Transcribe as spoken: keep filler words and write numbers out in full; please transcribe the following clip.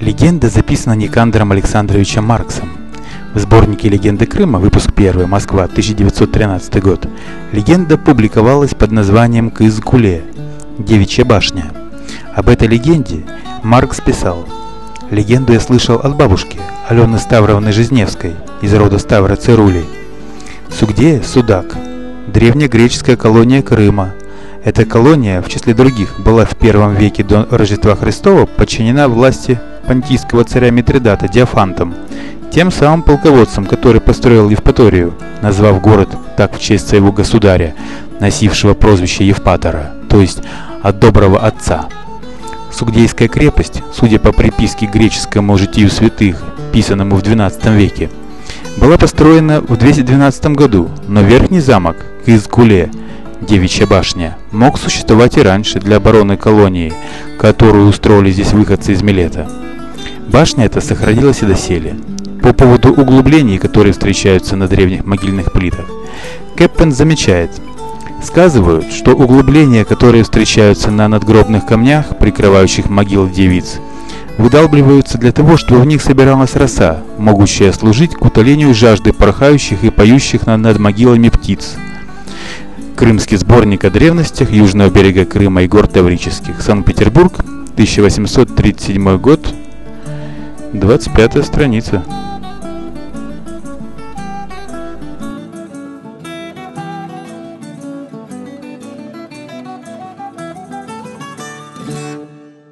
Легенда записана Никандром Александровичем Марксом. В сборнике «Легенды Крыма», выпуск первый, Москва, тысяча девятьсот тринадцатый год, легенда публиковалась под названием «Кыз-Куле» – «Девичья башня». Об этой легенде Маркс писал: «Легенду я слышал от бабушки, Алены Ставровны Жизневской, из рода Ставро-Цирулей. Сугдея – Судак, древнегреческая колония Крыма. Эта колония, в числе других, была в первом веке до Рождества Христова подчинена власти понтийского царя Митридата Диофантом, тем самым полководцем, который построил Евпаторию, назвав город так в честь своего государя, носившего прозвище Евпатора, то есть от доброго отца. Сугдейская крепость, судя по приписке к греческому житию святых, писанному в двенадцатом веке, была построена в двести двенадцатом году, но верхний замок Кыз-Куле, Девичья башня, мог существовать и раньше для обороны колонии, которую устроили здесь выходцы из Милета. Башня эта сохранилась и доселе. По поводу углублений, которые встречаются на древних могильных плитах, Кэппен замечает: сказывают, что углубления, которые встречаются на надгробных камнях, прикрывающих могилы девиц, выдалбливаются для того, чтобы в них собиралась роса, могущая служить к утолению жажды порхающих и поющих над могилами птиц. Крымский сборник о древностях Южного берега Крыма и гор Таврических. Санкт-Петербург, тысяча восемьсот тридцать седьмой год, двадцать пятая страница.